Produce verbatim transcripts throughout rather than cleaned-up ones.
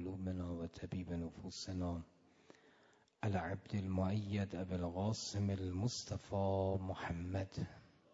قلوبنا و طبیب نفوسنا العبد المؤید ابی القاسم المصطفى محمد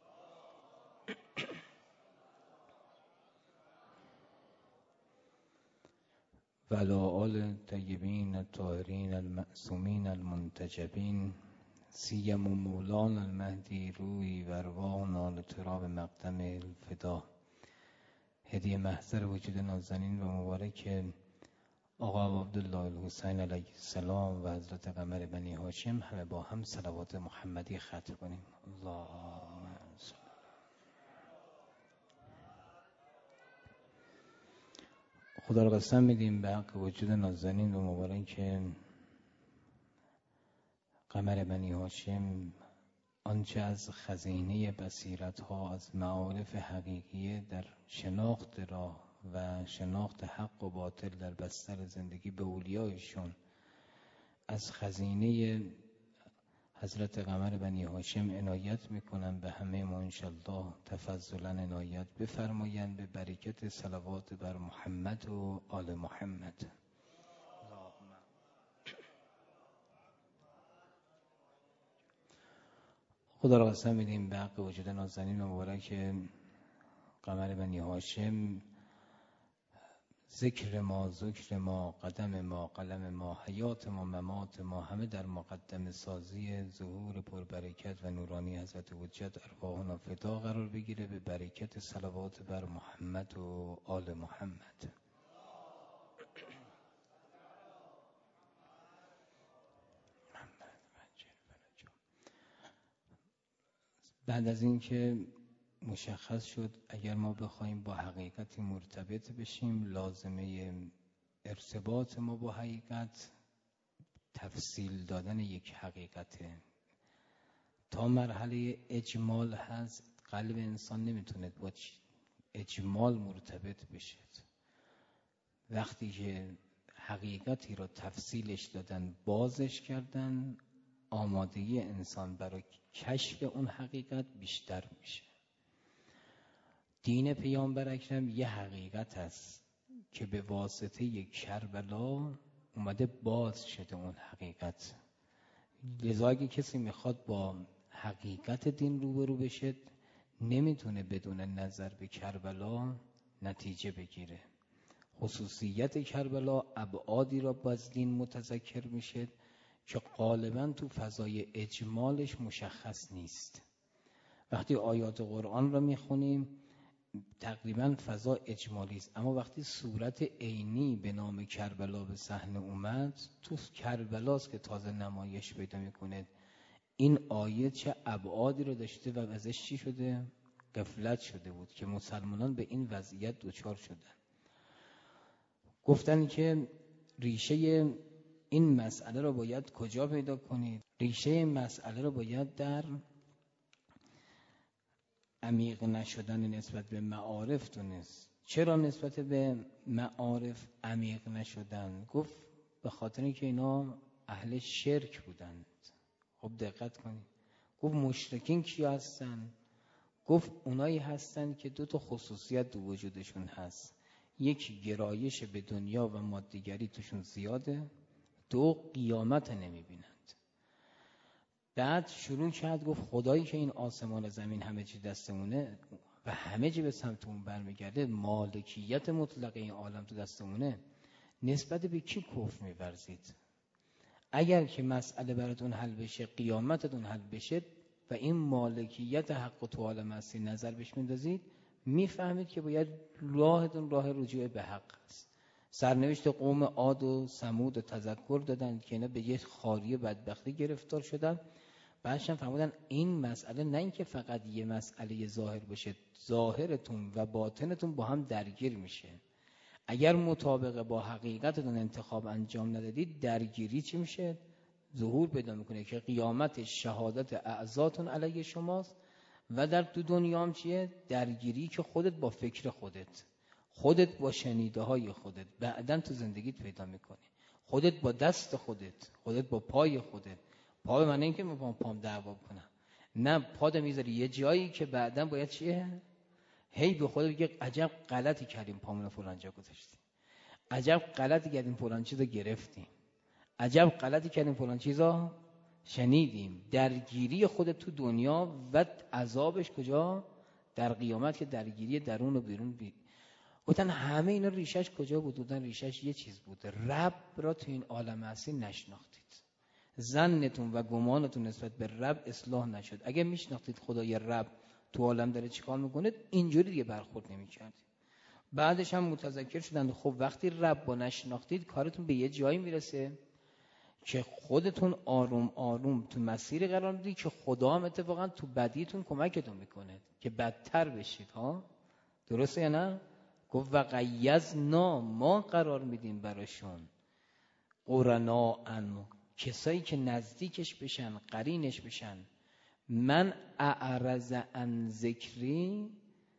و علی آل الطیبین الطاهرین المعصومین المنتجبین سیم مولانا المهدی روی و ارواحنا لتراب مقدم الفدا. هدیه محضر وجود نازنین و مبارک آقا عبدالله الحسین علیه السلام و حضرت قمر بنی هاشم همه با هم صلوات محمدی ختم کنیم. اللهم صل. خدا را قسم میدیم به حق وجود نازنین و مبارک قمر بنی هاشم آنچه از خزینه بصیرت ها از معارف حقیقیه در شناخت راه و شناخت حق و باطل در بستر زندگی به اولیایشون از خزینه حضرت قمر بنی هاشم عنایت میکنن به همه ما انشالله تفضلا عنایت بفرمایند به برکت صلوات بر محمد و آل محمد. خدا را قسم میدیم به حق وجود نازنین و مبارک قمر بنی هاشم ذکر ما، ذکر ما، قدم ما، قلم ما، حیات ما، ممات ما همه در مقدم سازی ظهور پربرکت و نورانی حضرت حجت ارواحنا فدا قرار بگیره به برکت صلوات بر محمد و آل محمد. بعد از این که مشخص شد اگر ما بخوایم با حقیقتی مرتبط بشیم لازمه ارتباط ما با حقیقت تفصیل دادن یک حقیقته. تا مرحله اجمال هست قلب انسان نمیتونه با اجمال مرتبط بشه. وقتی که حقیقتی را تفصیلش دادن بازش کردن آمادگی انسان برای کشف اون حقیقت بیشتر میشه. دین پیامبر اکرم یه حقیقت است که به واسطه کربلا اومده باز شده اون حقیقت. لذا اگه کسی میخواد با حقیقت دین روبرو بشه نمیتونه بدون نظر به کربلا نتیجه بگیره. خصوصیت کربلا ابعادی را باز دین متذکر میشه که غالبا تو فضای اجمالش مشخص نیست. وقتی آیات قرآن را میخونیم تقریبا فضا اجمالی است، اما وقتی صورت عینی به نام کربلا به صحنه اومد تو کربلاست که تازه نمایش پیدا میکنه این آیه چه ابعادی رو داشته و ازش چی شده؟ غفلت شده بود که مسلمانان به این وضعیت دچار شدن. گفتن که ریشه این مسئله رو باید کجا پیدا کنید؟ ریشه این مسئله رو باید در عمیق نشدن نسبت به معارف دونست. چرا نسبت به معارف عمیق نشدن؟ گفت به خاطر اینکه اینا اهل شرک بودند. خب دقت کنید. گفت مشرکین کیا هستن؟ گفت اونایی هستن که دو تا خصوصیت دو وجودشون هست. یک گرایش به دنیا و مادیگری توشون زیاده، دو قیامت نمیبینند. بعد شروع کرد گفت خدایی که این آسمان و زمین همه چی دستمونه و همه چی به سمت اون برمیگرده، مالکیت مطلق این عالم تو دستمونه، نسبت به کی کفر می‌ورزید؟ اگر که مسئله براتون حل بشه، قیامتتون حل بشه و این مالکیت حق و تو عالم هستی نظر بهش میندازید، میفهمید که باید راهتون راه رجوع به حق است. سرنوشت قوم عاد و ثمود تذکر دادن که اینا به یه خاری بدبختی گرفتار شدن. بعدش هم فهمیدن این مسئله نه اینکه فقط یه مسئله ظاهر باشه، ظاهرتون و باطنتون با هم درگیر میشه. اگر مطابق با حقیقتتون انتخاب انجام ندادید درگیری چی میشه؟ ظهور پیدا میکنه که قیامت شهادت اعضاتون علیه شماست و در تو دنیا هم چیه؟ درگیری که خودت با فکر خودت، خودت با شنیده های خودت بعدن تو زندگیت پیدا میکنی، خودت با دست خودت، خودت با پای خودت. پا به من این که من پام دعوا کنم، نه پا ده میذاری یه جایی که بعدن باید چیه؟ هی به خودت بگی عجب غلطی کردیم پامونو فلان جا گذاشتیم. عجب غلطی کردیم فلان چیزو گرفتیم، عجب غلطی کردیم فلان چیزا شنیدیم. درگیری خود تو دنیا و عذابش کجا؟ در قیامت که درگیری درون و بیرون بی... گفتن همه اینا ریشش کجا بود؟ بودن ریشش یه چیز بود، رب را تو این عالم هستی نشناختید، ظنتون و گمانتون نسبت به رب اصلاح نشد. اگه میشناختید خدای رب تو عالم داره چیکار میکنه، اینجوری دیگه برخورد نمیکردید. بعدش هم متذکر شدن خب وقتی رب رو نشناختید کارتون به یه جایی میرسه که خودتون آروم آروم تو مسیر قرار میدید که خدا هم اتفاقا تو بدیتون کمکتون میکنه که بدتر بشید. ها درسته یا نه؟ گفت و قیضنا، ما قرار میدیم براشون قرناء، کسایی که نزدیکش بشن، قرینش بشن. من اعرض عن ذکری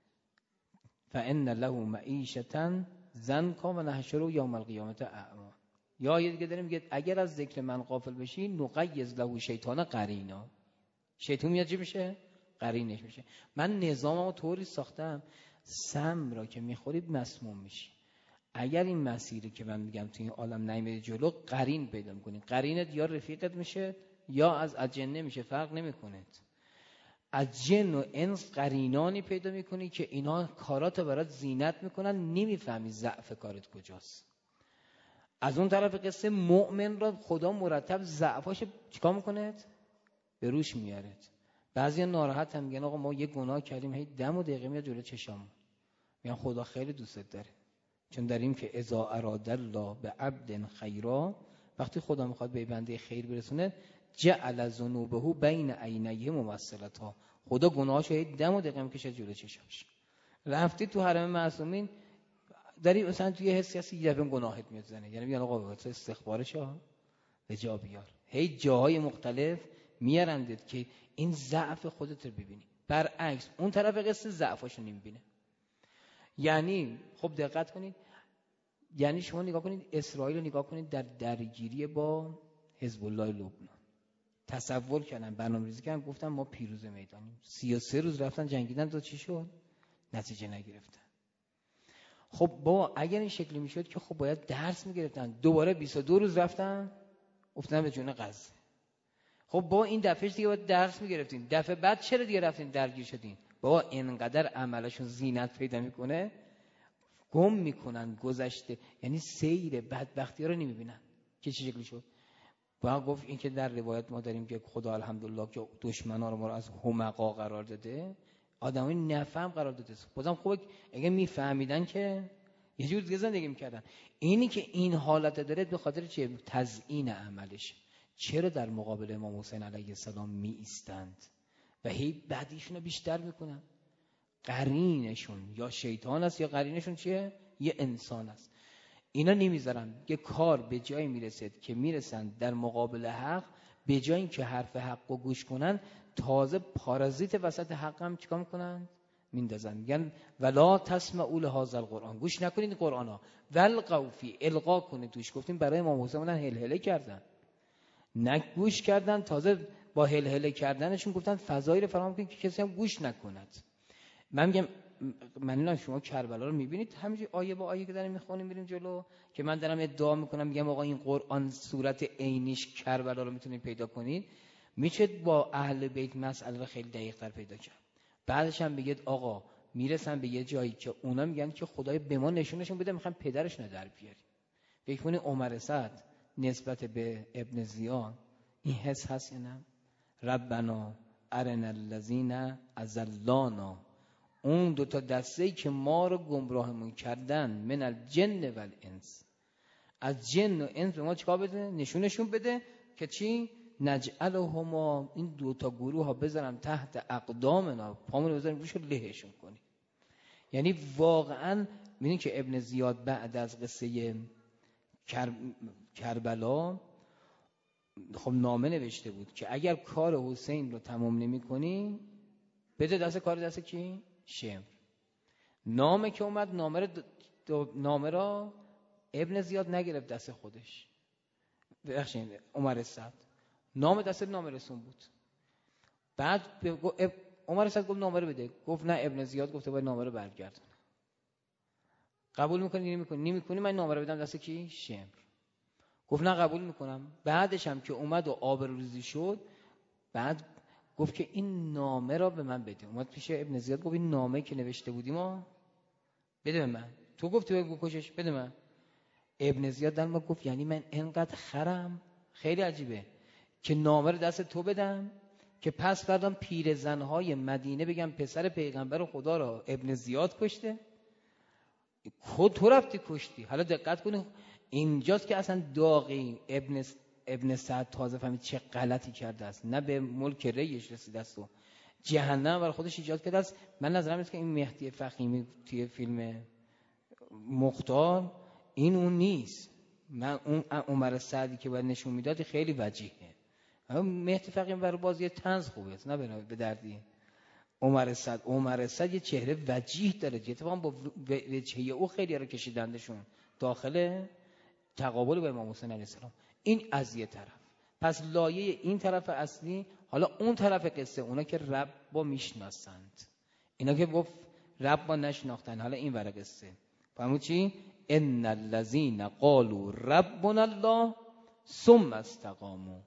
فان له معیشة ضنکا و نحشره یوم القیامة اعمی. یا یه دیگه داریم میگه اگر از ذکر من غافل بشی نقیض له شیطان قرینا، شیطان میاد چی میشه؟ قرینش میشه. من نظاممو طوری ساختم سم را که میخوری مسموم میشی. اگر این مسیری که من میگم تو این عالم نمیری جلو، قرین پیدا میکنی. قرینت یا رفیقت میشه یا از اجنه میشه، فرق نمیکنه. از جن و انس قرینانی پیدا میکنی که اینا کاراتو برات زینت میکنن، نمیفهمی ضعف کارت کجاست. از اون طرف قصه مؤمن را خدا مرتب ضعفاش چیکار میکنه؟ به روش میاره. بعضیا ناراحت هم میگن آقا ما یه گناه کردیم، هی دم و دقیقه میاد جلوی چشام. میگن خدا خیلی دوستت داره، چون داریم که اذا اراد الله به عبد خیرا، وقتی خدا میخواد به بنده خیر برسونه جعل ذنوبه بین عینیه ممثلتا، خدا گناهاشو هی دم و دقیقه میکشه جلوی چشامش. رفتی تو حرم معصومین داری مثلا توی حسی هستی یه دفعه گناهت میاد زنه، یعنی میگن آقا تو استخبارش ها به جا بیار. هی جاهای مختلف میارندت که این ضعف خودت رو ببینی. برعکس اون طرف قصه ضعفاشو نمیبینه. یعنی خب دقت کنید، یعنی شما نگاه کنید اسرائیل رو نگاه کنید در درگیری با حزب الله لبنان، تصور کردن، برنامه‌ریزی کردن، گفتن ما پیروز میدانیم. سی و سه روز رفتن جنگیدن، تا چی شد؟ نتیجه نگرفتن. خب با اگر این شکلی میشد که خب باید درس میگرفتن. دوباره بیست و دو روز رفتن افتادن به جون غزه. خب با این دفعه دیگه باید درس میگرفتین. دفعه بعد چرا دیگه رفتین درگیر شدین؟ بابا اینقدر عملشون زینت پیدا میکنه، گم میکنن گذشته، یعنی سیر بدبختی ها رو نمیبینن که چه شکلی شد. با گفت این که در روایت ما داریم که خدا الحمدلله که دشمنا رو ما رو از همقا قرار داده، آدمای نفهم قرار داده. بازم خوبه اگه میفهمیدن که یه جور دیگه زندگی میکردن. اینی که این حالت داره به خاطر چه؟ تزیین عملش. چرا در مقابل امام حسین علیه السلام می ایستند و هی بدیشون رو بیشتر میکنن؟ قرینشون یا شیطان است یا قرینشون چیه؟ یه انسان است. اینا نمیذارن یه کار به جایی میرسد که میرسن در مقابل حق، به جای اینکه حرف حق رو گوش کنن تازه پارازیت وسط حق هم چیکار میکنن؟ میندازن. میگن ولا تسمعوا لهذا القرآن، گوش نکنید قرآنا، والغوا فی، القا کنید توش. گفتیم برای امام حسین اونن هلهله کردن، نه گوش کردن، تازه با هلهله کردنشون گفتن فضایی رو فراهم کنید که کسی هم گوش نکند. من میگم من نه شما کربلا رو میبینید همینجوری آیه با آیه که داریم میخونیم میریم جلو، که من دارم ادعا میکنم میگم آقا این قرآن صورت عینیش کربلا رو میتونید پیدا کنید، میشه با اهل بیت مسئله رو خیلی دقیق تر پیدا کرد. بعدش هم بگید آقا میرسن به یه جایی که اونا میگن که خدای به ما نشونشون بده، میخوام پدرش رو در بیاریم. فکر کنید عمر سعد نسبت به ابن زیاد این حس هست یا نه؟ ربنا ارنا الذین اضلانا، اون دو تا دسته‌ای که ما رو گمراهمون کردن، من الجن و الانس، از جن و انس به ما چیکار بده؟ نشونشون بده که چی؟ نجعلهما، این دو تا گروه ها بذارم تحت اقدامنا، پامون بذاریم روش لهشون کنیم. یعنی واقعا می‌بینید که ابن زیاد بعد از قصه کر... کربلا خب نامه نوشته بود که اگر کار حسین رو تمام نمی‌کنی بده دست کار دست کی؟ شمر. نامه که اومد نامه را, نامه را ابن زیاد نگرفت دست خودش، بخشین عمر سعد نامه دست نامه رسون بود. بعد عمر سعد گفت نامه رو بده، گفت نه ابن زیاد گفته باید نامه رو برگردونه. قبول میکنی نمیکنی؟ نمیکنی من نامه رو بدم دست کی؟ شمر. گفت نه قبول میکنم. بعدش هم که اومد و آبروریزی شد، بعد گفت که این نامه را به من بده. اومد پیش ابن زیاد گفت این نامه که نوشته بودیم ما بده به من. تو گفتی بگو کشش، بده من. ابن زیاد در ما گفت یعنی من اینقدر خرم؟ خیلی عجیبه که نامه رو دست تو بدم که پس فردام پیرزنهای مدینه بگم پسر پیغمبر خدا را ابن زیاد کشته. خود تو رفتی کشتی. حالا دقت کنید اینجاست که اصلا داغی ابن ابن سعد تازه فهمید چه غلطی کرده است. نه به ملک ریش رسیده است و جهنم برای خودش ایجاد کرده است. من نظرم اینه که این مهدی فخیمی توی فیلم مختار این اون نیست. من اون عمر سعدی که باید نشون میداد خیلی وجیهه. مهدی فخیمی برای بازی طنز خوبه است، نه به دردی. عمر سعد عمر سعد یه چهره وجیه داره. اتفاقا با وجهه او خیلی رو کشیدندشون داخل تقابل با امام حسین علیه السلام. این از یه طرف. پس لایه این طرف اصلی. حالا اون طرف قصه اونا که رب با میشناسند، اینا که گفت رب با نشناختن. حالا این ور قصه فهمون چی؟ ان الذين قالوا ربنا الله ثم استقاموا.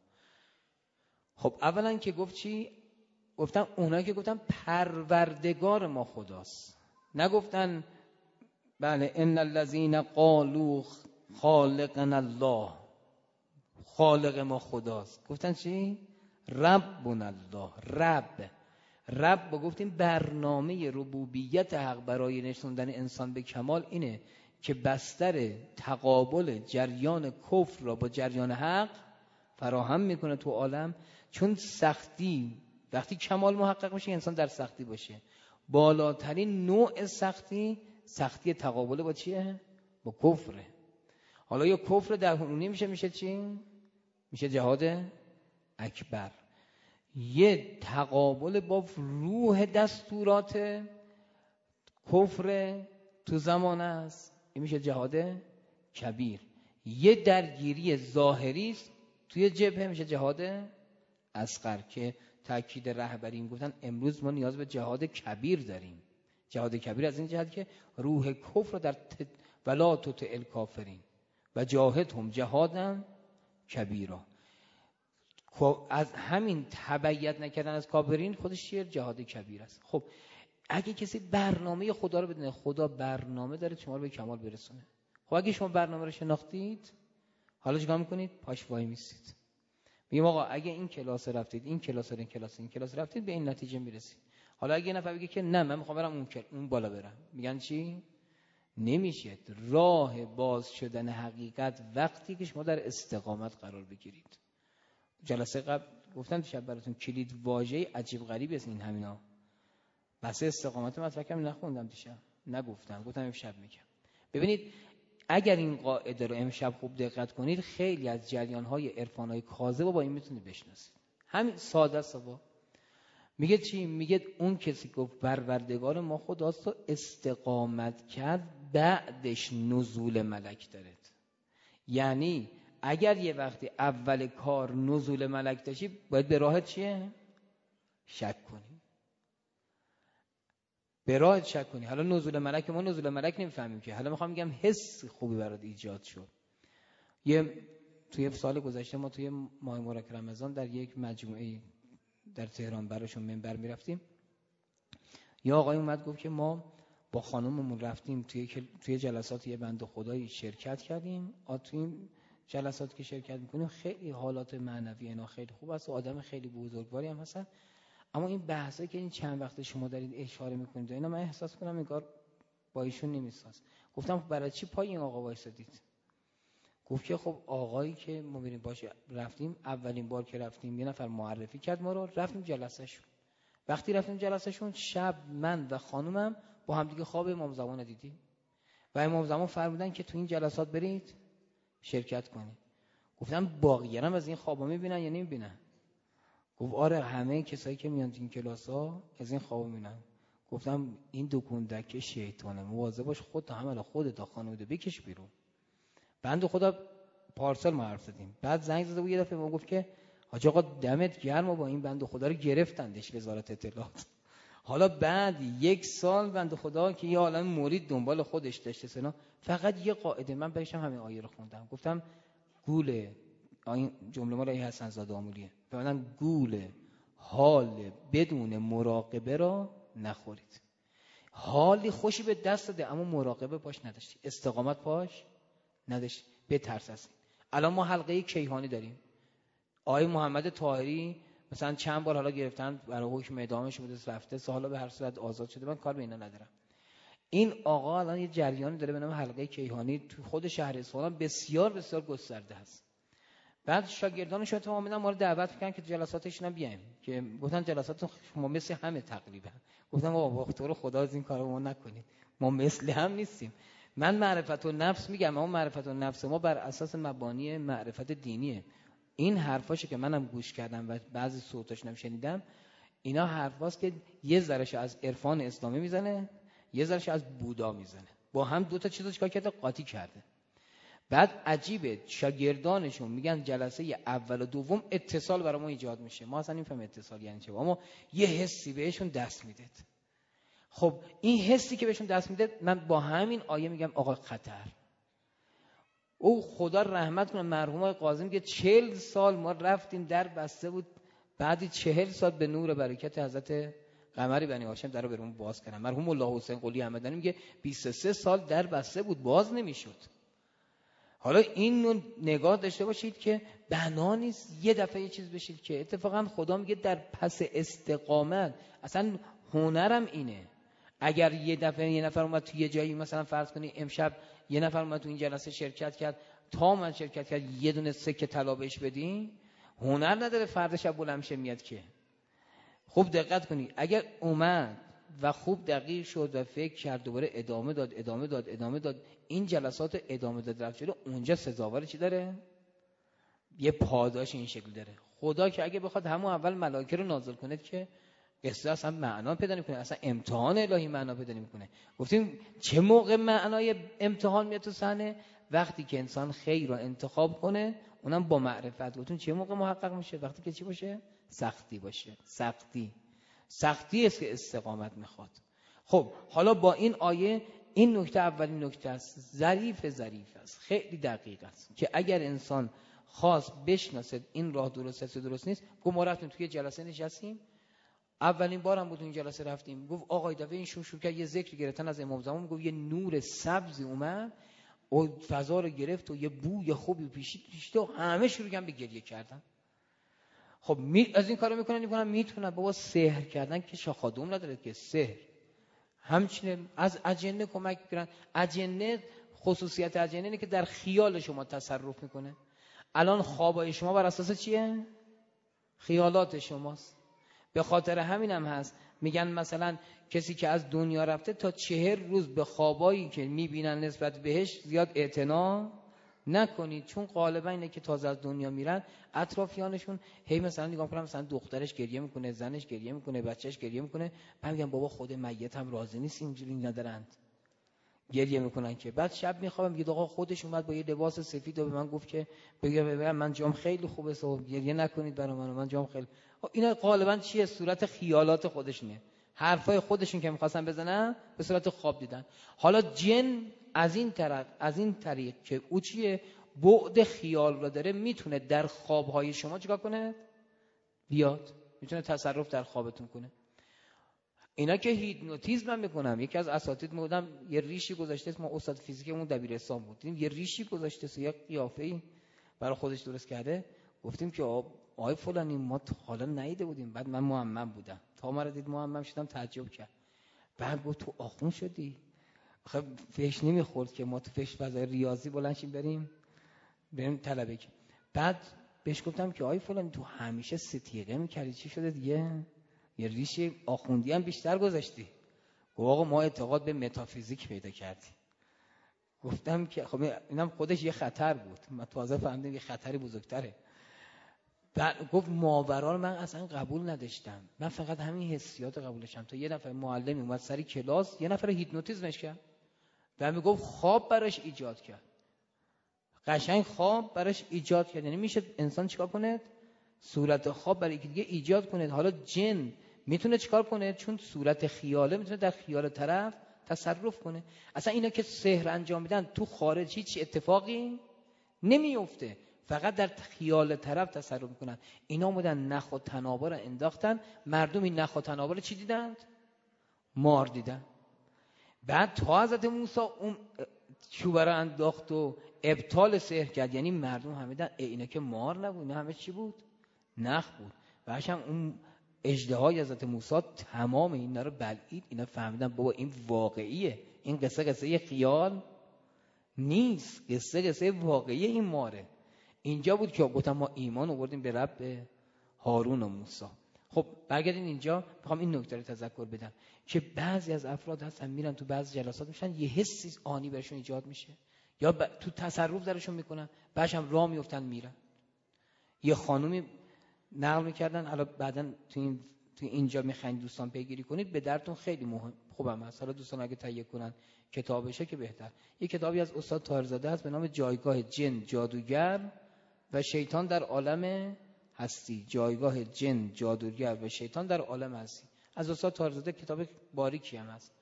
خب اولا که گفت چی؟ گفتن اونایی که گفتن پروردگار ما خداست، نگفتن بله ان الذين قالوا خالقنا الله، خالق ما خداست. گفتن چی؟ ربنا الله. رب رب با گفتیم برنامه ربوبیت حق برای نشوندن انسان به کمال اینه که بستر تقابل جریان کفر را با جریان حق فراهم میکنه تو عالم. چون سختی وقتی کمال محقق میشه انسان در سختی باشه. بالاترین نوع سختی سختی تقابل با چیه؟ با کفره. حالا یا کفر درونی میشه میشه چی؟ میشه جهاد اکبر. یه تقابل با روح دستورات کفر تو زمان است، این میشه جهاد کبیر. یه درگیری ظاهری است توی جبهه میشه جهاد اصغر که تاکید رهبری گفتن امروز ما نیاز به جهاد کبیر داریم. جهاد کبیر از این جهت که روح کفر در ت... ولا تطع الکافرین و جاهدهم جهادا کبیرا. از همین تبعیت نکردن از کافرین خودش یه جهاد کبیر است. خب اگه کسی برنامه خدا رو بدونه، خدا برنامه داره شما رو به کمال برسونه. خب اگه شما برنامه رو شناختید حالا چیکار میکنید؟ پاش وای میسید. میگم آقا اگه این کلاس رفتید، این کلاس رو این کلاس این کلاس رفتید به این نتیجه میرسید. حالا اگه نفر بگه که نه من میخوام برم اون کل... اون بالا برم، میگن چی؟ نمیشه. راه باز شدن حقیقت وقتی که شما در استقامت قرار بگیرید. جلسه قبل گفتم شب براتون کلید واژه عجیب غریبی است این همینا. بس استقامت مطلب کم نخوندم دیشب، نگفتم، گفتم امشب میگم. ببینید اگر این قاعده رو امشب خوب دقت کنید خیلی از جریان‌های عرفان‌های کاذب با این میتونید بشناسید. همین ساده است. با میگه چی؟ میگه اون کسی گفت پروردگار ما خداست و استقامت کرد بعدش نزول ملک داره. یعنی اگر یه وقتی اول کار نزول ملک داشتی باید به راه چیه؟ شک کنی. به راه شک کنی. حالا نزول ملک ما نزول ملک نمیفهمیم که. حالا میخوام میگم حس خوبی برات ایجاد شد. یه توی سال گذشته ما توی ماه مبارک رمضان در یک مجموعه در تهران براشون منبر میرفتیم. یا آقای اومد گفت که ما با خانوممون رفتیم توی توی جلسات یه بنده خدایی شرکت کردیم. آ توی این جلسات که شرکت میکنیم خیلی حالات معنوی اینا خیلی خوب است و آدم خیلی بزرگواری هم هستن. اما این بحثایی که این چند وقت شما دارید اشاره میکنید اینا من احساس کنم انگار با ایشون نمیساز. گفتم برای چی پای این آقا وایسادید؟ گفت که خب آقایی که ما میریم باشه رفتیم، اولین بار که رفتیم یه نفر معرفی کرد ما رو، رفتیم جلسه شون. وقتی رفتیم جلسه شون شب من و خانومم با هم دیگه خواب امام زمان دیدیم و امام زمان فرمودن که تو این جلسات برید شرکت کنید. گفتم باقی‌ها هم از این خوابا میبینن یا نمیبینن؟ گفت آره همه کسایی که میان این کلاس‌ها از این خواب میبینن. گفتم این دو کندک شیطانه، مواظب باش خودت همه خودت تا خانواده بکش بیرون. بنده خدا پارسال ما حرف زدیم، بعد زنگ زده بود یه دفعه ما گفت که حاج آقا دمت گرم و با این بنده خدا رو گرفتندش وزارت اطلاعات. حالا بعد یک سال بنده خدا که یه عالم مرید دنبال خودش داشته سنا، فقط یه قاعده، من بهشم همین آیه رو خوندم، گفتم گوله، این جمله مال حسن زاده آمولیه، فرمودن گوله حال بدون مراقبه را نخورید. حالی خوشی به دست داده اما مراقبه پاش نداشتی، استقامت پاش نداشتی، بترس از این. الان ما حلقه کیهانی داریم، آقای محمد طاهری مثلا چند بار حالا گرفتن برای حکم اعدامش بوده رفته، حالا به هر صورت آزاد شده، من کار به اینا ندارم. این آقا الان یه جریانی داره به نام حلقه کیهانی تو خود شهر اصفهان، بسیار بسیار گسترده است. بعد شاگردانش رو تماما ما رو دعوت کردن که جلساتشون هم بیایم، که گفتن جلسات شما مثل همه تقریبا. گفتم آقا وقت رو خدا از این کارو ما نکنید، ما مثل هم نیستیم. من معرفت النفس میگم، اما معرفت النفس ما بر اساس مبانی معرفت دینیه. این حرفاشه که منم گوش کردم و بعضی صوتاش هم شنیدم، اینا حرفاست که یه ذرهش از عرفان اسلامی میزنه، یه ذرهش از بودا میزنه، با هم دو تا چیزو چیکار کرده؟ قاطی کرده. بعد عجیبه شاگردانشون میگن جلسه اول و دوم اتصال برای ما ایجاد میشه، ما اصلا نمیفهمیم اتصال یعنی چه، اما یه حسی بهشون دست میده. خب این حسی که بهشون دست میده، من با همین آیه میگم آقا خطر. او خدا رحمت کنه مرحوم آقای قاضی میگه چهل سال ما رفتیم در بسته بود، بعدی چهل سال به نور برکت حضرت قمر بنی هاشم در رو برامون باز کردن. مرحوم الله حسین قلی همدانی میگه بیست و سه سال در بسته بود، باز نمیشد. حالا این نگاه داشته باشید که بنا نیست یه دفعه یه چیز بشید، که اتفاقا خدا میگه در پس استقامت، اصلا هنرم اینه. اگر یه دفعه یه نفر اومد تو یه جایی، مثلا فرض کنی امشب یه نفر اومد تو این جلسه شرکت کرد، تا من شرکت کرد یه دونه سکه طلا بهش بدین، هنر نداره فردا شب بلند شه میاد که. خوب دقت کنی، اگر اومد و خوب دقیق شد و فکر کرد، دوباره ادامه داد ادامه داد ادامه داد، این جلسات ادامه داد رفت جلو، اونجا سزاوار چی داره؟ یه پاداش این شکل داره. خدا که اگه بخواد همون اول ملائکه رو نازل کنه که قصه اصلا معنا پیدا نمیکنه، اصلا امتحان الهی معنا پیدا نمیکنه. گفتیم چه موقع معنای امتحان میاد تو صحنه؟ وقتی که انسان خیر رو انتخاب کنه، اونم با معرفت. گفتیم چه موقع محقق میشه؟ وقتی که چی باشه؟ سختی باشه. سختی سختی است که استقامت میخواد. خب حالا با این آیه این نکته اولین نکته است، ظریف ظریف است، خیلی دقیق است، که اگر انسان خواست بشناسه این راه درست است درست نیست. گفت ما رفتیم توی جلسه نشستیم، اولین بارم بود این جلسه رفتیم، گفت آقای دفعه این شروع کرد یه ذکر گرفتن از امام زمان، گفت یه نور سبزی اومد و فضا رو گرفت و یه بوی خوبی پیشید پیشید و همه شروع کردن به گریه کردن. خب می از این کارو میکنن میکنن میتونن بابا سحر کردن که شاخادوم نداره که سحر. همچنین از اجنه کمک میگیرن. اجنه خصوصیت اجنه اینه که در خیال شما تصرف میکنه. الان خوابای شما بر اساس چیه؟ خیالات شماست. به خاطر همین هم هست میگن مثلا کسی که از دنیا رفته تا چهر روز به خوابایی که میبینن نسبت بهش زیاد اعتنا نکنید، چون غالبا اینه که تازه از دنیا میرن اطرافیانشون هی مثلا نگاه کنن، مثلا دخترش گریه میکنه، زنش گریه میکنه، بچهش گریه میکنه، بعد میگن بابا خود میت هم راضی نیست اینجوری ندارند، گریه میکنن. که بعد شب میخوابم میگه آقا خودش اومد با یه لباس سفید و به من گفت که بگم بگم من جام خیلی خوبه، صبح گریه نکنید برای من، من جام خیلی. اینا غالبا چیه؟ صورت خیالات خودشونه، حرفای خودشون که میخواستن بزنن به صورت خواب دیدن. حالا جن از این طرف از این طریق که او چیه بعد خیال رو داره، میتونه در خوابهای شما چیکار کنه؟ بیاد، میتونه تصرف در خوابتون کنه. اینا که هیپنوتیزم هم میکنم. یکی از اساتید بودم یه ریشی گذاشته اسم استاد فیزیکمون دبیرستان بود، دیدیم یه ریشی گذاشته، یه قیافه‌ای برای خودش درست کرده. گفتیم که آقای فلانی ما حالا ندیده بودیم. بعد من معمم بودم، تا ما رو دید معمم شدم، تعجب کرد. بعد گفت تو آخون شدی؟ خب فیش نمیخورد که ما تو فیش فضای ریاضی بلند شیم بریم بریم طلبه. بعد بهش گفتم که آقای فلانی تو همیشه ستیقه میکردی، چی شده دیگه؟ یه ریش آخوندی هم بیشتر گذاشتی. گفت آقا ما اعتقاد به متافیزیک پیدا کردیم. گفتم که خب اینم خودش یه خطر بود، من تازه فهمیدم یه خطری بزرگتره. بعد گفت ماورا رو من اصلا قبول نداشتم، من فقط همین حسیات قبولشم. تا یه نفر معلمی اومد سری کلاس، یه نفر هیپنوتیزمش کرد و میگفت خواب براش ایجاد کرد، قشنگ خواب براش ایجاد کرد. یعنی میشه انسان چیکار کنه؟ صورت خواب برای یکی دیگه ایجاد کنه. حالا جن میتونه چیکار کنه؟ چون صورت خیاله میتونه در خیال طرف تصرف کنه. اصلا اینا که سحر انجام میدن تو خارج هیچ اتفاقی نمیفته، فقط در خیال طرف تصرف میکنن. اینا اومدن نخ و تنابا رو انداختن، مردم این نخ و تنابا رو چی دیدند؟ مار دیدن. بعد تا حضرت موسی اون چوبه رو انداخت و ابطال سحر کرد، یعنی مردم همه دیدن اینا که مار نبود، اینا همه چی بود؟ نخ بود. و هم اون اژدهای حضرت موسی تمام اینا رو بلعید. اینا فهمیدن بابا این واقعیه، این قصه قصه خیال نیست، قصه قصه واقعی این ماره. اینجا بود که گفتم ما ایمان آوردیم به رب هارون و موسی. خب برگردین اینجا، میخوام این نکته رو تذکر بدم که بعضی از افراد هستن میرن تو بعضی جلسات میشن یه حسی آنی برشون ایجاد میشه یا ب... تو تصرف درشون میکنن، بعدش هم راه میافتن میرن. یه خانومی نقل میکردن، حالا بعداً تو این تو اینجا میخواین دوستان پیگیری کنید، به درتون خیلی مهم خوبم هست. حالا دوستان اگه تهیه کنن کتابشه که بهتر. یه کتابی از استاد طاهرزاده هست به نام جایگاه جن، جادوگر و شیطان در عالم هستی. جایگاه جن، جادوگر و شیطان در عالم هستی، از استاد طاهرزاده. کتاب باریکی هم هست.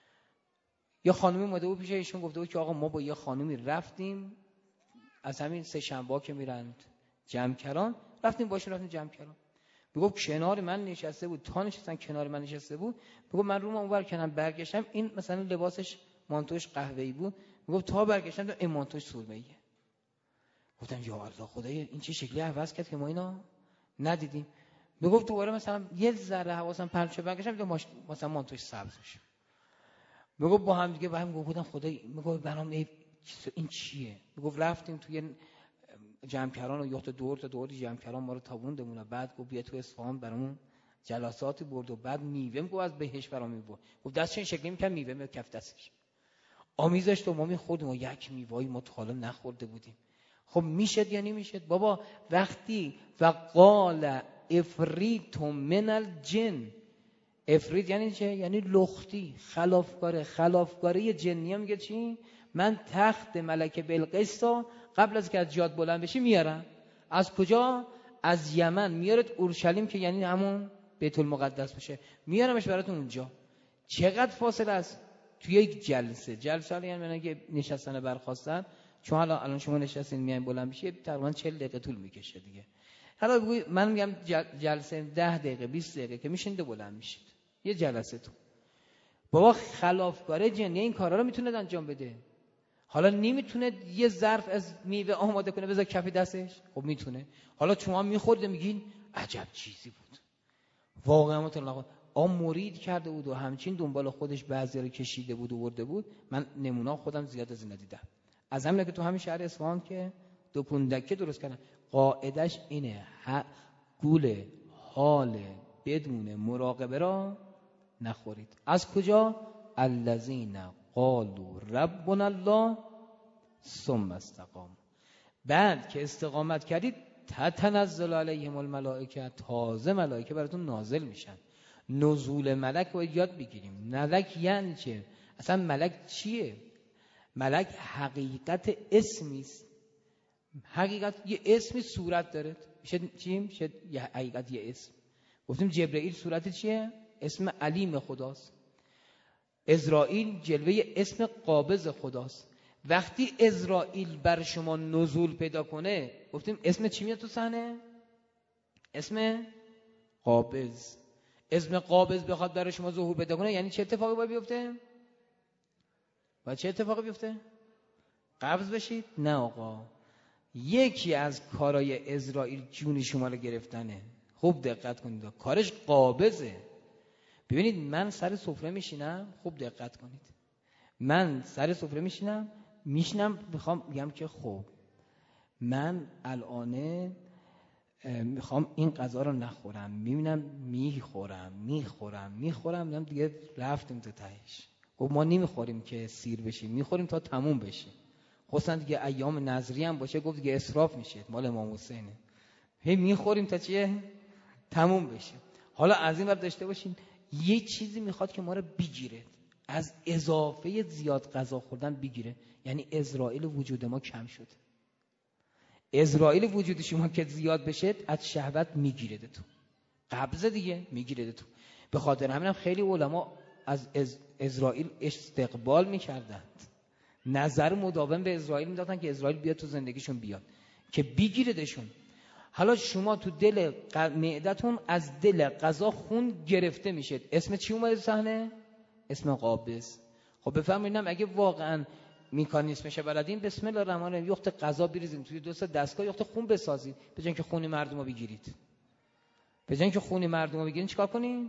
یا خانومی اومده بود پیش ایشون گفته بود که آقا ما با یه خانومی رفتیم از همین سه شنبه که میرند جمکران، رفتیم باشون رفتیم جمکران. میگفت کنار من نشسته بود، تا نشستن کنار من نشسته بود. میگفت من روم اونور کنم برگشتم، این مثلا لباسش مانتوش قهوه‌ای بود، میگفت تا برگشتم این مانتوش سرمه‌ایه. گفتم یا الله خدایا این چه شکلی عوض کرد که ما اینا ندیدیم. میگفت دوباره مثلا یه ذره حواسم پرت شد برگشتم دیدم مثلا مانتوش سبز میشه. میگفت با هم دیگه با هم گفتم خدای، میگفت برام این چیه؟ میگفت رفتیم توی جمکران و یخت دور تا دور جمکران ما رو تابوندمون. بعد گفت بیا تو اصفهان برامون جلساتی برد و بعد میوه میگفت از بهش برام میبرد. گفت دستش این شکلی میکرد میوه می کف دستش آمیزش تو ما میخوردیم و یک میوهی ما تا حالا نخورده بودیم. خب میشد یا نمیشد بابا؟ وقتی و قال افریت من الجن، افریت یعنی چه؟ یعنی لختی، خلافکاره. خلافکاره جنی ها میگه چی؟ من تخت ملکه بلقیس قبل از که از جاد بلند بشی میارم. از کجا؟ از یمن میارد اورشلیم که یعنی همون بیت المقدس بشه، میارمش براتون اونجا. چقدر فاصله است؟ توی یک جلسه. جلسه یعنی من اگه نشستن برخواستن، چون حالا الان شما نشستین میایم بلند بشی تقریبا چهل دقیقه طول میکشه دیگه. حالا بگوی من میگم جلسه ده دقیقه بیست دقیقه که میشینید بلند میشید یه جلسه تو. بابا خلافکاره جنی این کارا رو میتونه انجام بده. حالا نمیتونه یه ظرف از میوه آماده کنه بذار کف دستش؟ خب میتونه. حالا شما میخورید میگین عجب چیزی بود واقعا. مطلقا آ مرید کرده بود و همچین دنبال خودش بعضی رو کشیده بود و ورده بود. من نمونه خودم زیاد از این دیدم. از همین که تو همین شهر اصفهان که دو پوندکه درست کردن، قاعدش اینه گول حال بدون مراقبه را نخورید. از کجا؟ الذین قالوا ربنا الله ثم استقاموا. بعد که استقامت کردید تتنزل علیهم الملائکه، تازه ملائکه براتون نازل میشن. نزول ملک رو یاد بگیریم. ملک یعنی چه؟ اصلا ملک چیه؟ ملک حقیقت اسمی است. حقیقت یه اسمی صورت داره. میشه چی؟ میشه یه حقیقت یه اسم. گفتیم جبرئیل صورت چیه؟ اسم علیم خداست. عزرائیل جلوه اسم قابض خداست. وقتی عزرائیل بر شما نزول پیدا کنه گفتیم اسم چی میاد تو صحنه؟ اسم قابض. اسم قابض بخواد برای شما ظهور پیدا کنه یعنی چه اتفاقی باید بیفته؟ باید چه اتفاقی بیفته؟ قبض بشید؟ نه آقا، یکی از کارهای عزرائیل جون شما رو گرفتنه. خوب دقت کنید، کارش قابضه. ببینید من سر سفره میشینم، خوب دقت کنید، من سر سفره میشینم میشینم میخوام میگم که خب من الان میخوام این غذا رو نخورم، میبینم میخورم میخورم میخورم میگم دیگه رفتیم تو تهش. خب ما نمیخوریم که سیر بشیم، میخوریم تا تموم بشه. خصوصا دیگه ایام نظری هم باشه گفت دیگه اسراف میشه، مال امام حسینه. هی میخوریم تا چیه؟ تموم بشه. حالا از این ور داشته باشین یه چیزی میخواد که ما رو بگیره، از اضافه زیاد غذا خوردن بگیره، یعنی عزرائیل وجود ما کم شد. عزرائیل وجود شما که زیاد بشه از شهوت میگیره تو، قبضه دیگه میگیره تو. به خاطر همینم خیلی علما از اسرائیل استقبال میکردند، نظر مداوم به اسرائیل میدادن که اسرائیل بیاد تو زندگیشون بیاد که بگیردشون. حالا شما تو دل معدتون از دل غذا خون گرفته میشه، اسم چی اومده صحنه؟ اسم قابض. خب بفهمینم اگه واقعا میکانیسمش بلدین، بسم الله الرحمن الرحیم یخت غذا بریزین توی دو سه دستگاه یخت خون بسازید، به جای اینکه خون مردمو بگیرید. به جای اینکه خون مردمو بگیرین چیکار کنین؟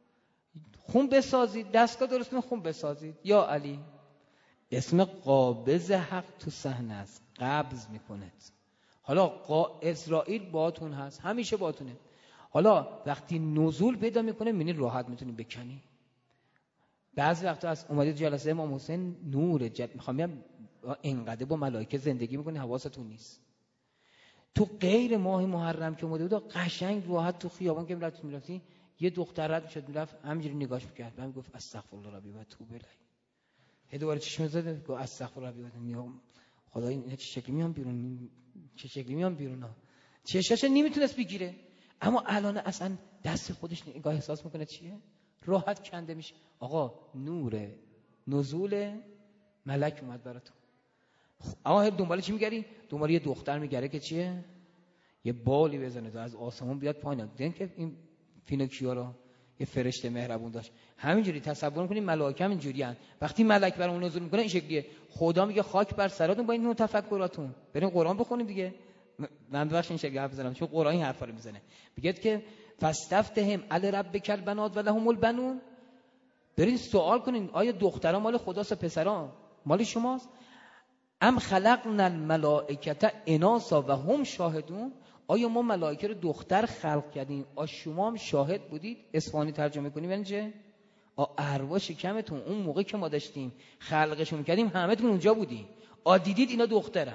خون بسازید، دستگاه درست کنید خون بسازید. یا علی، اسم قابض حق تو صحنه است، قبض میکنه. حالا قا... اسرائیل باهاتون هست، همیشه باهاتونه. حالا وقتی نزول پیدا میکنه میبینید راحت میتونید بکنی. بعضی وقتا از اومدید جلسه امام حسین نور جد میخوام بگم اینقدر با ملائکه زندگی میکنی حواستون نیست. تو غیر ماه محرم که اومده بود قشنگ راحت تو خیابان که میرفت میرفتی یه دختر رد میشد میرفت همینجوری نگاش میکرد، بعد گفت استغفرالله ربی و توب الیه. هی دوباره چشم زد گفت استغفر ربی و توب. خدا این چه شکلی میام بیرون، چه شکلی میام بیرون ها. چشاش نمیتونست بگیره، اما الان اصلا دست خودش نگاه احساس میکنه چیه؟ راحت کنده میشه. آقا نور نزول ملک اومد براتون. اما هر دنبال چی میگردی؟ دنبال یه دختر میگره که چیه؟ یه بالی بزنه تا از آسمون بیاد پایین. دیدن که این فینوکیو رو یه فرشته مهربون داشت. همینجوری تصور کنید ملائکه هم اینجوری ان. وقتی ملک بر اون نزول میکنه این شکلیه. خدا میگه خاک بر سراتون با این نوع تفکراتون. بریم قرآن بخونیم دیگه. من بخش این شکلی حرف بزنم چون قرآن این حرفا رو میزنه. میگه که فاستفتهم علی ربک البنات و لهم البنون. برید سوال کنین آیا دختران مال خداست پسران مال شماست؟ ام خلقنا الملائکه اناسا و هم شاهدون. آیا ما ملائکه رو دختر خلق کردیم آ شما هم شاهد بودید؟ اصفهانی ترجمه کنیم یعنی چه؟ آ ارواح شکمتون اون موقع که ما داشتیم خلقشون کردیم همتون اونجا بودیم، آ دیدید اینا دخترن.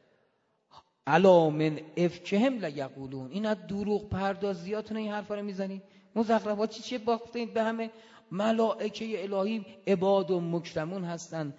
الا من افکهم لیقولون. اینا دروغ پردازیاتون این حرفا رو میزنید. مزخرفات چی چیه باختید به همه؟ ملائکه الهی عباد و مکرمون هستن،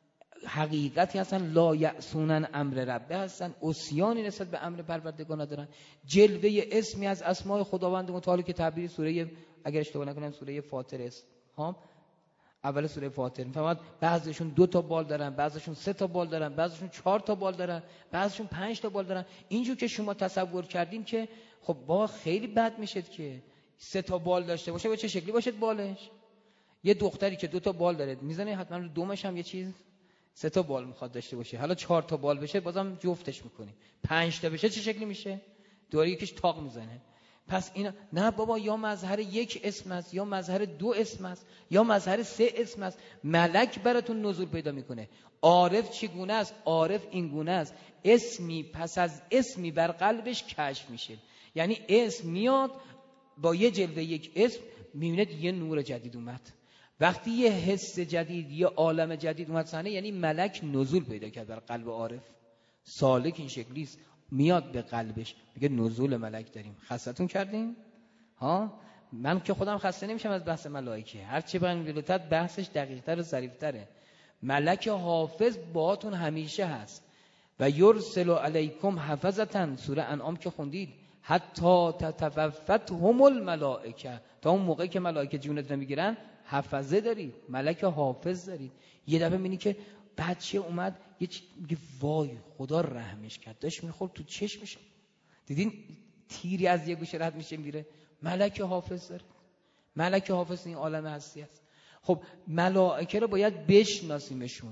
حقیقتی هستن، لا یعصون امر ربه هستن، عصیانی نسبت به امر پروردگار ندارن. جلوه اسمی از اسماء خداوند متعال که تعبیر سوره اگر اشتباه نکنم سوره فاطر است ها، اول سوره فاطر میفهمد بعضیشون دو تا بال دارن، بعضیشون سه تا بال دارن، بعضیشون چهار تا بال دارن، بعضیشون پنج تا بال دارن. اینجور که شما تصور کردین که خب با خیلی بد میشد که سه تا بال داشته باشه، با چه شکلی باشه بالش؟ یه دختری که دو تا بال داره میزنه حتما رو دومش هم یه چیز سه تا بال میخواد داشته باشه. حالا چهار تا بال بشه بازم جفتش میکنی، پنج تا بشه چه شکلی میشه؟ دوباره یکیش تاق میزنه. پس اینا نه بابا، یا مظهر یک اسم است یا مظهر دو اسم است یا مظهر سه اسم است. ملک براتون نزول پیدا میکنه. عارف چگونه است؟ عارف این گونه است، اسمی پس از اسمی بر قلبش کشف میشه. یعنی اسم میاد با یه جلوه یک اسم میبینه یه نور جدید اومد. وقتی یه حس جدید یه عالم جدید اومد صحنه، یعنی ملک نزول پیدا کرد بر قلب عارف. سالک این شکلی است، میاد به قلبش میگه نزول ملک داریم. خستتون کردیم ها؟ من که خودم خسته نمیشم از بحث ملائکه، هر چه برن جلوتر بحثش دقیق‌تر و ظریف‌تره. ملک حافظ باهاتون همیشه هست. و یرسل علیکم حفظتن، سوره انعام که خوندید، حتی تتوفتهم الملائکه، تا اون موقعی که ملائکه جونت نمیگیرن حفظه دارید، ملک حافظ دارید. یه دفعه میبینی که بچه اومد یه چی میگه وای خدا رحمش کرد، داشت میخورد تو چشمش، دیدین تیری از یه گوشه رد میشه میره. ملک حافظ داره. ملک حافظ این عالم هستی است. خب ملائکه رو باید بشناسیمشون،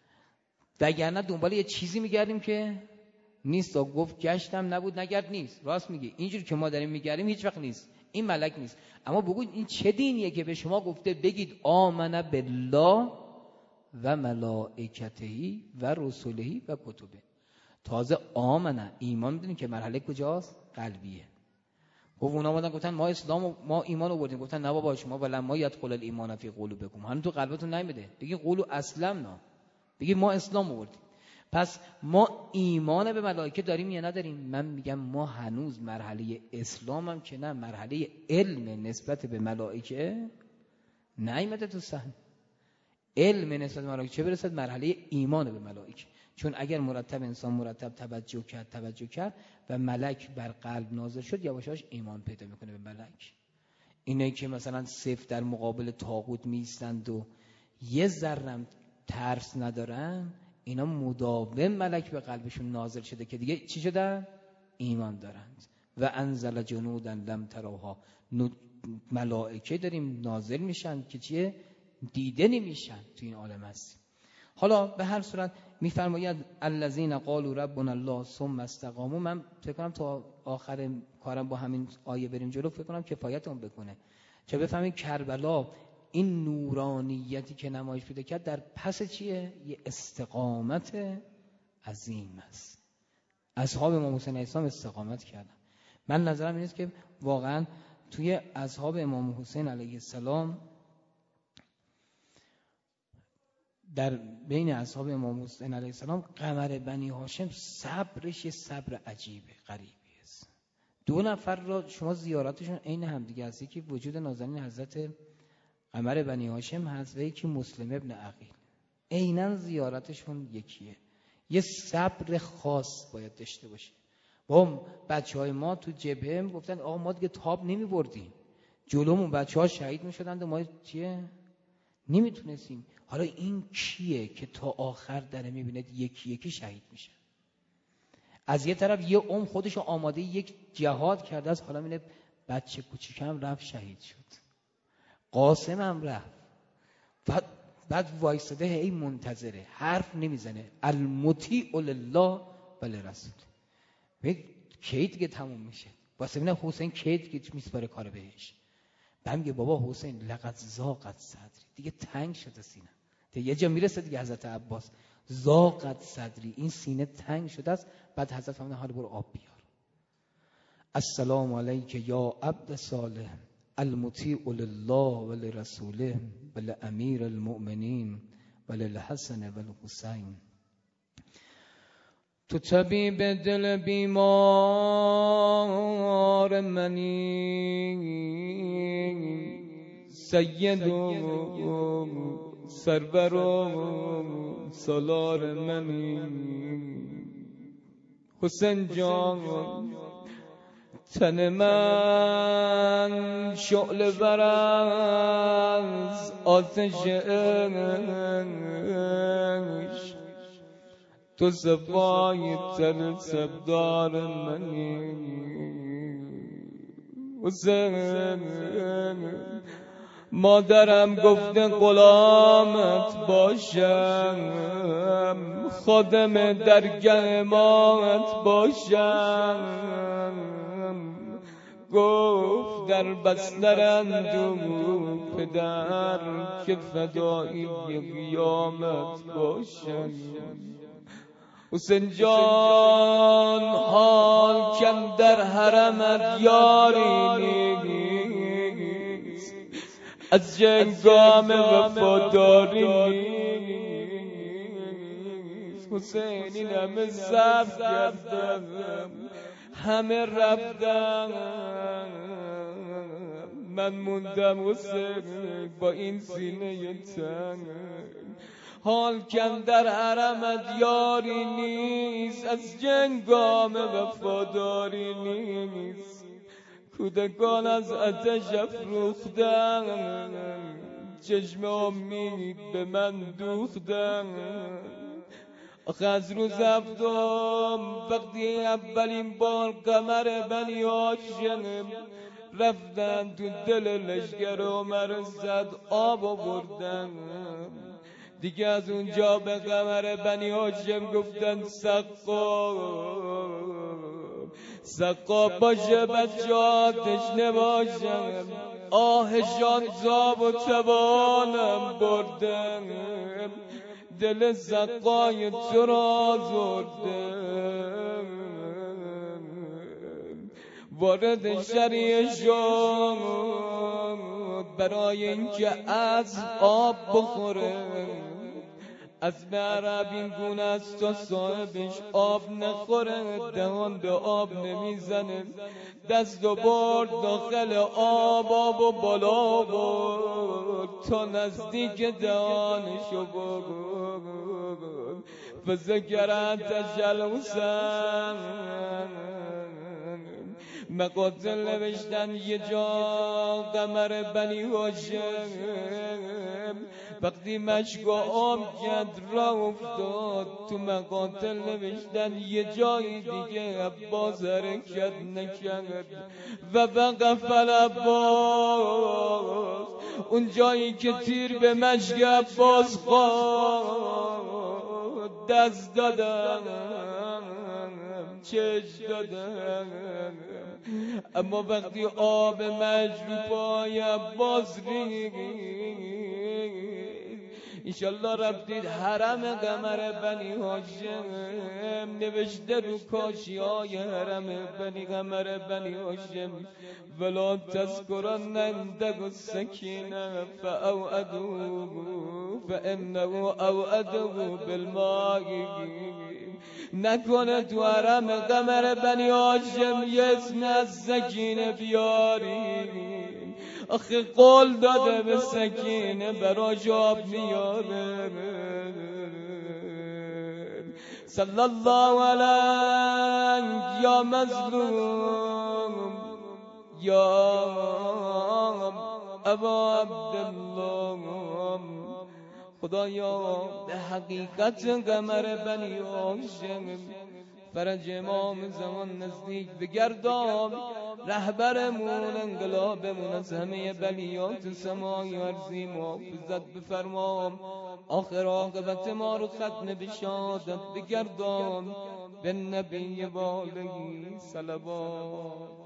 وگرنه دنبال یه چیزی میگردیم که نیست. و گفت گشتم نبود نگرد نیست. راست میگه، اینجور که ما داریم میگردیم هیچ وقت نیست. این ملک نیست. اما بگو این چه دینیه که به شما گفته بگید آمن بالله و ملائکته و رسله و کتبه. تازه آمنه ایمان بدونید که مرحله کجاست؟ قلبیه. گفت اونا اومدن گفتن ما اسلام و ما ایمان آوردیم، گفتن نه بابا شما ولما یدخل الایمان فی قلوبکم، هنوز تو قلبتون نمیده. بگید قولوا اسلمنا، بگید ما اسلام آوردیم. پس ما ایمان به ملائکه داریم یا نداریم؟ من میگم ما هنوز مرحله اسلام هم که نه، مرحله علم نسبت به ملائکه نیامده تو صحنه. علم نسبت به ملائکه چه برسد مرحله ایمان به ملائکه. چون اگر مرتب انسان مرتب توجه کرد توجه کرد و ملک بر قلب نازل شد، یواشاش ایمان پیدا میکنه به ملک. اینه که مثلا صفر در مقابل طاغوت میستند و یه ذره ترس ندارن، اینا مداوم ملک به قلبشون نازل شده که دیگه چی شدن؟ ایمان دارند. و انزل جنودا لم تروها، ملائکه داریم نازل میشن که چیه؟ دیده نمیشن تو این عالم هستی. حالا به هر صورت میفرماید الذین قالوا ربنا الله ثم استقاموا. من فکر کنم تا آخر کارم با همین آیه بریم جلو، فکر کنم کفایتمون بکنه چه بفهمید کربلا این نورانیتی که نمایش پیدا کرد در پس چیه؟ یه استقامت عظیم است. اصحاب امام حسین علیه السلام استقامت کردن. من نظرم اینه که واقعا توی اصحاب امام حسین علیه السلام، در بین اصحاب امام حسین علیه السلام، قمر بنی هاشم صبرش یه صبر عجیبه، غریبی است. دو نفر را شما زیارتشون عین هم دیگه است، یکی وجود نازنین حضرت قمر بنی هاشم هست و یکی مسلم ابن عقیل، عیناً زیارتشون یکیه. یه صبر خاص باید داشته باشه. با بچهای ما تو جبهه گفتن آقا ما دیگه تاب نمی بردیم، جلومون بچه‌ها شهید می‌شدند و ما چیه؟ نمیتونستیم. حالا این کیه که تا آخر داره میبینه یکی یکی شهید میشه؟ از یه طرف یه عمر خودشو آماده یک جهاد کرده است، حالا میبینه بچه کوچیکم رفت شهید شد، قاسم هم رفت، بعد بعد وایساده هی منتظره، حرف نمیزنه. المطیع لله و لرسول. کی دیگه تموم میشه؟ واسه ببینه حسین کی دیگه میسپاره کار بهش. بعد میگه بابا حسین لقد ضاقت صدری، دیگه تنگ شده سینه. دیگه یه جا میرسه دیگه حضرت عباس ضاقت صدری، این سینه تنگ شده است. بعد حضرت فرمودن حالا برو آب بیار. السلام علیک یا عبد صالح المطیع لله و لرسوله و لامیر المؤمنین و للحسن و الحسین. تو طبیب دل بیمار منی، سید و سرور و سالار منی. حسین جان تن من شعله ور از آتش عشق، تو صفای تر سبدار منی. حسین مادرم گفته غلامت باشم، خادم درگاه امامت باشم. گفت در بسترند و پدر که فدایی قیامت باشم. حسین جان حال کن در حرمت یاری نیست، از جنگام وفاداری نیست. حسین این همه صبر کردم، همه رفتم، من موندم حسین با این سینه تنگ. حال کن در حرمت یاری نیست، از جنگام وفاداری نیست. کودکان از آتش افروختن، چشم امید به من دوختن. آخه از روز هفتم وقتی اولین بار قمر بنی هاشم رفتن تو دل لشکر عمر زد آب آوردن، دیگه از اونجا به قمر بنی هاشم گفتن سقا سقا باشه بچه ها تشنه باشن. آهشان زاب و توانم بردن، دل سقای تو را زردن. وارد شریع شد برای اینکه از آب بخوره. از معرب این گونه است تا صاحبش آب نخوره، دهان به آب نمیزنه. دست و برد داخل آب، آب و بالا برد تا نزدیک دهانشو برد. فذکرت تجل حسین مقاتل نوشتن یه جا قمر بنی هاشم وقتی مشک و آب کرد را افتاد تو مقاتل نوشتن یه جای دیگه عباس حرکت نکرد و وقف العباس اون جایی که تیر به مشک عباس خورد دست دادم چشم دادم اما وقتی آب مشک رو پای عباس ریخت انشالله رفتید حرم قمر بنی هاشم نوشته رو کاشی های حرم بنی قمر بنی هاشم ولا تذکرن عندك السکینه فاوعدوا فانه اوعده بالماء نکنه تو حرم قمر بنی هاشم یه اسم از سکینه بیاری آخه قول داده به سکینه براش آب میاره صلی الله علیک یا مظلوم یا ابا عبدالله خدایا به حقیقت قمر بنی هاشم فرج امام زمان نزدیک بگردان رهبرمون انقلابمون از همه بلیات سمای ارضی محافظت بفرمام آخر عاقبت ما رو ختم بشادت بگردان به نبی بالغی صلوات